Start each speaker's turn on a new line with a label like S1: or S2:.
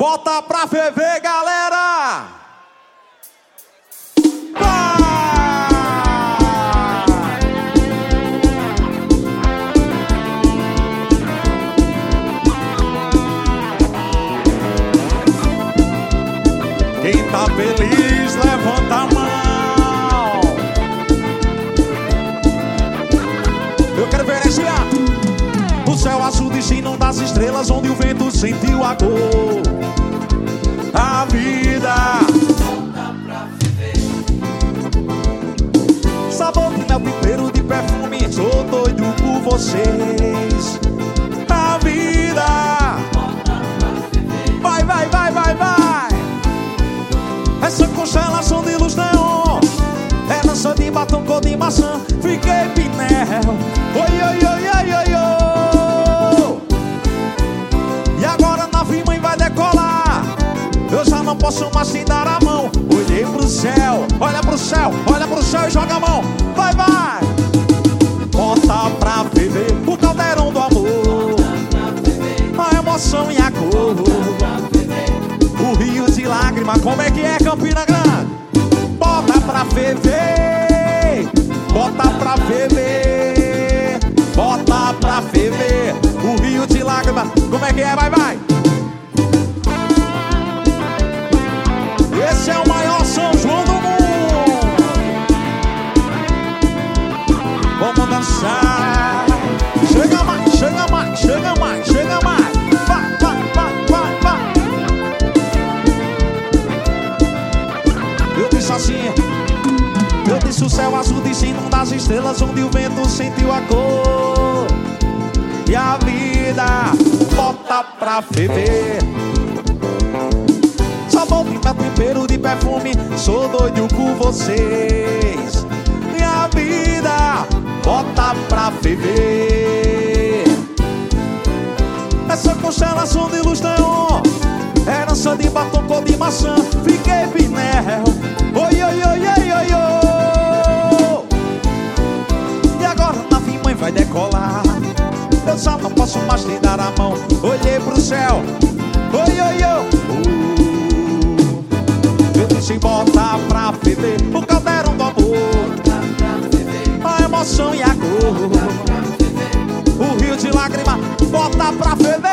S1: Bota pra ferver, galera! Quem tá feliz, levanta a mão. Eu quero verenciar o céu azul de sino das estrelas, onde o vento sentiu a cor. A vida
S2: Volta pra viver.
S1: Sabor de mel, tempero de perfume, sou doido por vocês. A vida
S2: Volta pra viver.
S1: vai, vai, vai, vai, vai. Essa constelação de luz neon é lança de batom cor de maçã. Fiquei pinel. Oi, oi, oi, oi, oi, oi. E agora nave mãe vai decolar. Eu já não posso mais te dar a mão. Olhei pro céu, olha pro céu, olha pro céu e joga a mão. Vai, vai. Bota pra ferver o caldeirão do amor, a emoção e a cor, o rio de lágrimas. Como é que é, Campina Grande? Bota pra ferver, bota pra ferver, bota pra ferver o rio de lágrimas. Como é que é? Vai, vai. Esse é o maior São João do mundo. Vamos dançar. Chega mais, chega mais, chega mais, chega mais. Vai, vai, vai, vai, vai. Eu disse assim, eu disse o céu azul de sino das estrelas, onde o vento sentiu a cor. E a vida bota pra ferver. Sabor de mel, tempero de perfume, sou doido por vocês. E a vida bota pra ferver. Essa constelação de luz neon é lança de batom cor de maçã. Fiquei pinel. Oi, oi, oi, oi, oi, oi. E agora a nave mãe vai decolar. Eu só não posso mais te dar a mão. Olhei pro céu. Oi, oi, oi. Eu disse bota pra ferver o caldeirão do amor, a emoção e a cor, o rio de lágrimas. Bota pra ferver.